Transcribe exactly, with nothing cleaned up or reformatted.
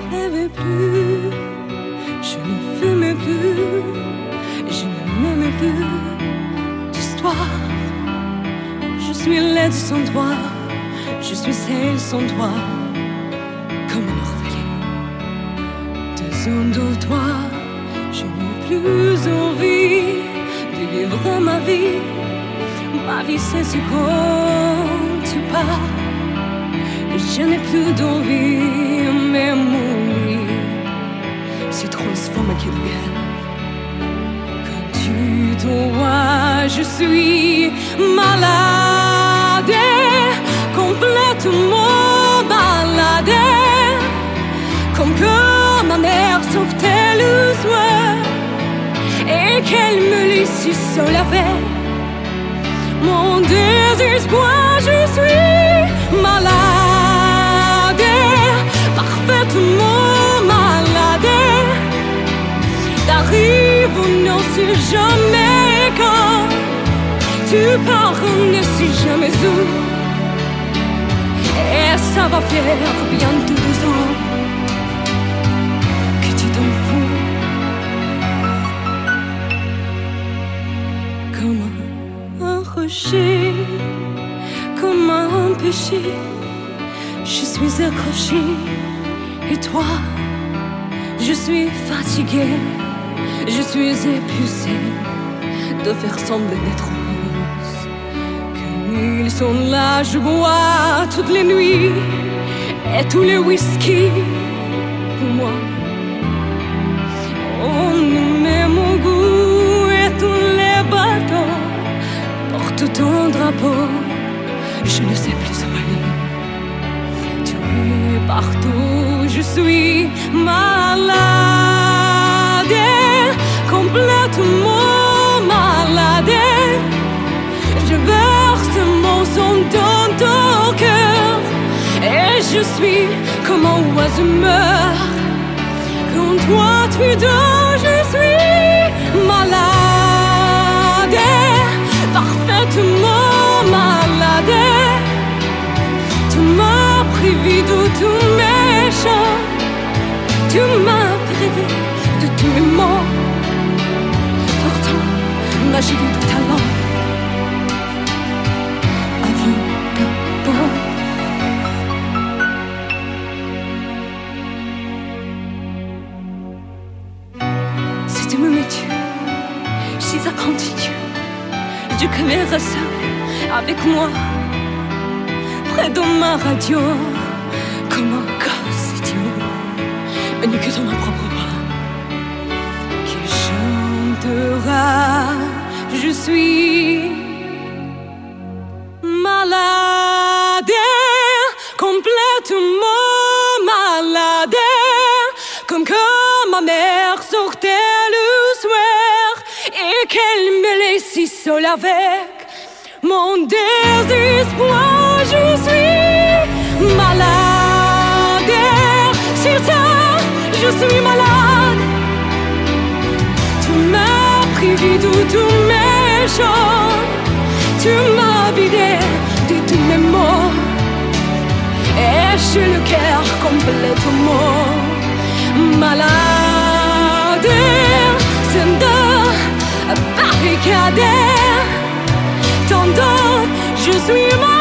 rêvais plus, je ne fumais plus, je ne m'aimais plus d'histoire. Je suis laide sans toi, je suis celle sans toi, comme une orpheline. Deux ans de toi, je n'ai plus envie de vivre ma vie. Ma vie c'est quand tu pars. Je n'ai plus d'envie, mais mon lit se transforme en guerre. Quand tu t'en vas, je suis malade, complètement malade, comme que ma mère sortait le soir et qu'elle me laissait seule avec mon désespoir. Je suis malade, parfaitement malade. T'arrives, on ne sait jamais quand. Tu pars, on ne sait jamais où. Et ça va faire bientôt deux ans que tu t'en fous. Comme un rocher, comme un péché, je suis accrochée. Et toi, je suis fatiguée, je suis épuisée de faire semblant d'être heureuse. Quand ils sont là, je bois toutes les nuits et tous les whisky pour moi. On nous met mon goût et tous les bateaux portent ton drapeau. Je ne sais plus où aller. Tu es partout, je suis malade, complètement malade. Je verse mon sang dans ton cœur et je suis comme un oiseau meurt. Quand toi tu dors, je suis malade, parfaitement malade. Tu m'as privé de tous mes chants, tu m'as privé de tous mes mots. Pourtant, j'ai vu de talent avant d'abord. Si tu me mets tu, si ça continue, je créerai ça avec moi. Près de ma radio, comme un gosse idiot, venu que dans ma propre voix, qui chantera. Je suis malade, complètement malade, comme que ma mère sortait le soir et qu'elle me laissait seule avec mon désespoir. Je suis malade, sur terre, je suis malade. Tu m'as privé de tous mes chants, tu m'as vidé de tous mes mots. Et j'ai le cœur complètement malade, c'est de barricade. Tendant, je suis malade.